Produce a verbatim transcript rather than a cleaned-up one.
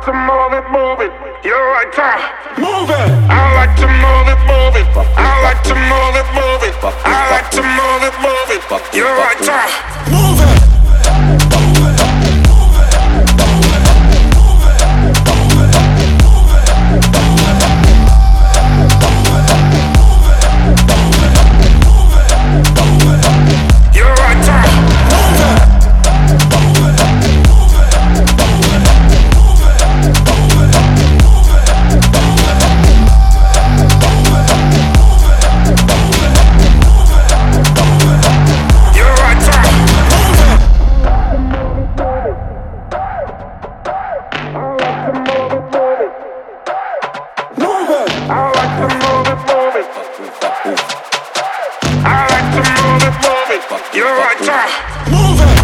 to move it, move it. You're right, time. Move it. I like to move it, move it. I like to move it, move it. I like to move it, move it. You're right, time. Move it. You're right, time. Move it. I like to move it, move it. I like to move it, move it. You're right, time. Move it.